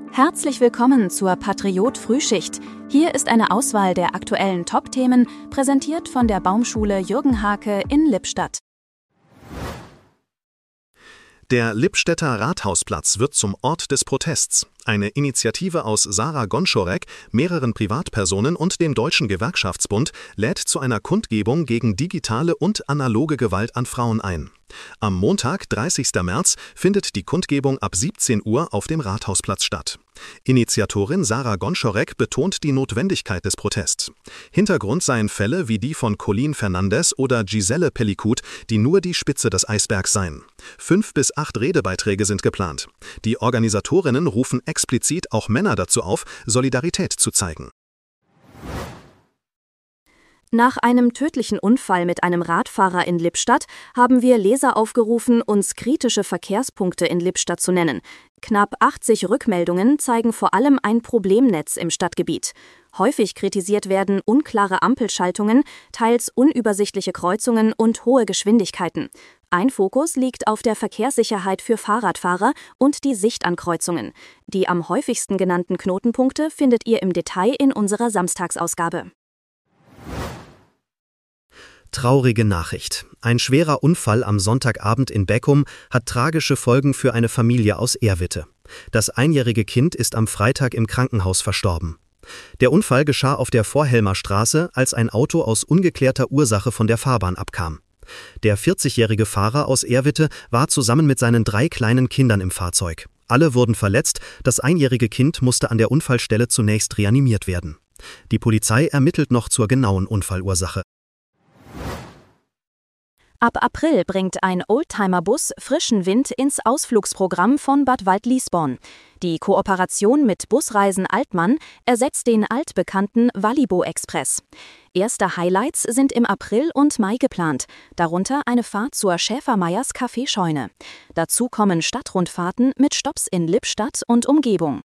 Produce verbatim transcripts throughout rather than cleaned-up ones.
Herzlich willkommen zur Patriot Frühschicht. Hier ist eine Auswahl der aktuellen Top-Themen, präsentiert von der Baumschule Jürgen Hake in Lippstadt. Der Lippstädter Rathausplatz wird zum Ort des Protests. Eine Initiative aus Sarah Gonczorek, mehreren Privatpersonen und dem Deutschen Gewerkschaftsbund lädt zu einer Kundgebung gegen digitale und analoge Gewalt an Frauen ein. Am Montag, dreißigsten März, findet die Kundgebung ab siebzehn Uhr auf dem Rathausplatz statt. Initiatorin Sarah Gonczorek betont die Notwendigkeit des Protests. Hintergrund seien Fälle wie die von Colleen Fernandes oder Giselle Pellicut, die nur die Spitze des Eisbergs seien. Fünf bis acht Redebeiträge sind geplant. Die Organisatorinnen rufen explizit auch Männer dazu auf, Solidarität zu zeigen. Nach einem tödlichen Unfall mit einem Radfahrer in Lippstadt haben wir Leser aufgerufen, uns kritische Verkehrspunkte in Lippstadt zu nennen. Knapp achtzig Rückmeldungen zeigen vor allem ein Problemnetz im Stadtgebiet. Häufig kritisiert werden unklare Ampelschaltungen, teils unübersichtliche Kreuzungen und hohe Geschwindigkeiten. Ein Fokus liegt auf der Verkehrssicherheit für Fahrradfahrer und die Sicht an Kreuzungen. Die am häufigsten genannten Knotenpunkte findet ihr im Detail in unserer Samstagsausgabe. Traurige Nachricht. Ein schwerer Unfall am Sonntagabend in Beckum hat tragische Folgen für eine Familie aus Erwitte. Das einjährige Kind ist am Freitag im Krankenhaus verstorben. Der Unfall geschah auf der Vorhelmer Straße, als ein Auto aus ungeklärter Ursache von der Fahrbahn abkam. Der vierzigjährige Fahrer aus Erwitte war zusammen mit seinen drei kleinen Kindern im Fahrzeug. Alle wurden verletzt, das einjährige Kind musste an der Unfallstelle zunächst reanimiert werden. Die Polizei ermittelt noch zur genauen Unfallursache. Ab April bringt ein Oldtimer-Bus frischen Wind ins Ausflugsprogramm von Bad Waldliesborn. Die Kooperation mit Busreisen Altmann ersetzt den altbekannten Wallibo-Express. Erste Highlights sind im April und Mai geplant, darunter eine Fahrt zur Schäfermeyers Kaffeescheune. Dazu kommen Stadtrundfahrten mit Stopps in Lippstadt und Umgebung.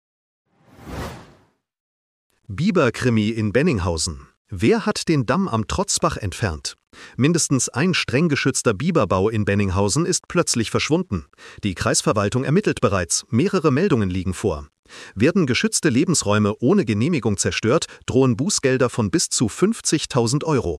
Biberkrimi in Benninghausen. Wer hat den Damm am Trotzbach entfernt? Mindestens ein streng geschützter Biberbau in Benninghausen ist plötzlich verschwunden. Die Kreisverwaltung ermittelt bereits, mehrere Meldungen liegen vor. Werden geschützte Lebensräume ohne Genehmigung zerstört, drohen Bußgelder von bis zu fünfzigtausend Euro.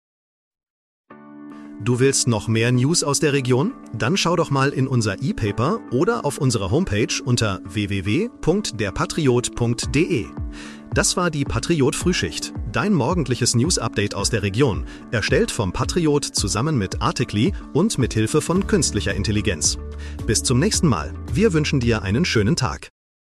Du willst noch mehr News aus der Region? Dann schau doch mal in unser E-Paper oder auf unserer Homepage unter w w w punkt der patriot punkt d e. Das war die Patriot Frühschicht, dein morgendliches News-Update aus der Region, erstellt vom Patriot zusammen mit Artikli und mit Hilfe von künstlicher Intelligenz. Bis zum nächsten Mal. Wir wünschen dir einen schönen Tag.